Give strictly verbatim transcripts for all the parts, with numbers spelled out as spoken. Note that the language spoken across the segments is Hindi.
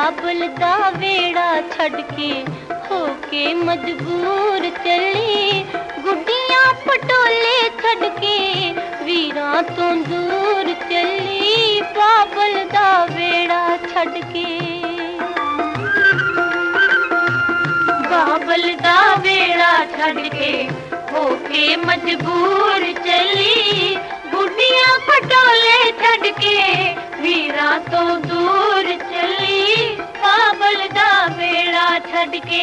बाबल दा वेड़ा छड़ के होके मजबूर चली, गुड्डियां पटोले छड़ के वीरां तो दूर चली, बाबल दा वेड़ा छड़ के। बाबल दा वेड़ा छड़ के होके मजबूर चली, गुड्डियां पटोले छड़ के वीरां तो दूर चली, बाबल दा वेड़ा छड़ के।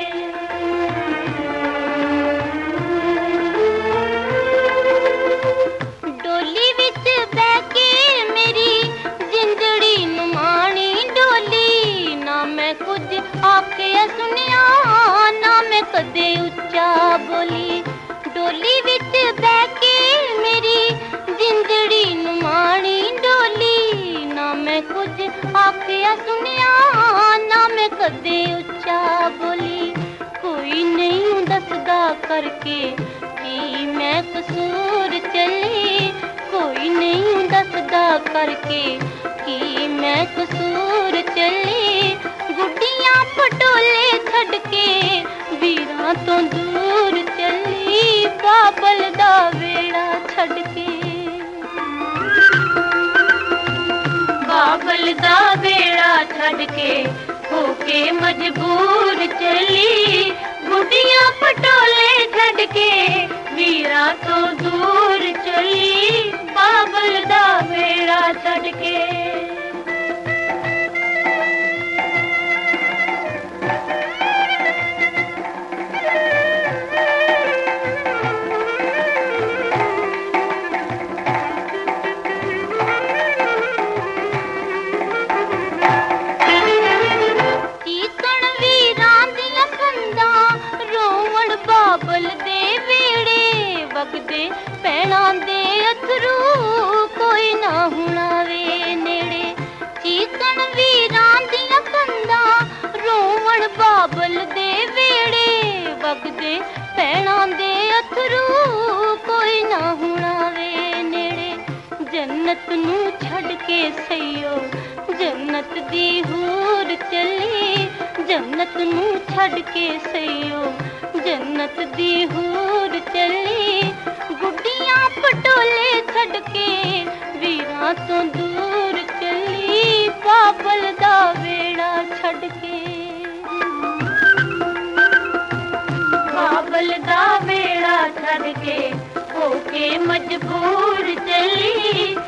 डोली विच बैठ के मेरी जिंदड़ी नुमानी डोली, ना मैं कुछ आखे सुनिया ना मैं कदे उच्चा बोली। डोली विच बैठ के मेरी जिंदड़ी नुमानी डोली, ना मैं कुछ आखिया सुनिया ना मैं कदे उच्चा बोली। कोई नहीं दसदा करके कि मैं कसूर चली, कोई नहीं दसदा करके कि मैं कसूर चली, गुड्डियां पटोले छड़ के वीरां तो दूर चली, बाबल दा वेड़ा छड़ के। बाबल दा वेड़ा छड़ के होके मजबूर चली, गुड्डियां पटोले छड़ के वीरां तो दूर चली, बाबल दा वेड़ा छड़ के। बाबल दे वेड़े वगदे पैणा दे अथरू कोई ना हुणा वे नेड़े, चीकण वीरां दियां कंधां रोवण बाबल दे वेड़े वगदे पैणा दे अथरू कोई ना हुणा वे नेड़े। जन्नत नू छड़ के सईयो जन्नत दी हूर चली, जन्नत नू छड़ के सईयो जन्नत दी हूर चली, गुड्डियां पटोले छड़ के वीरां तो दूर चली, बाबल दा वेड़ा छड़ के। बाबल दा वेड़ा छड़ के होके मजबूर चली,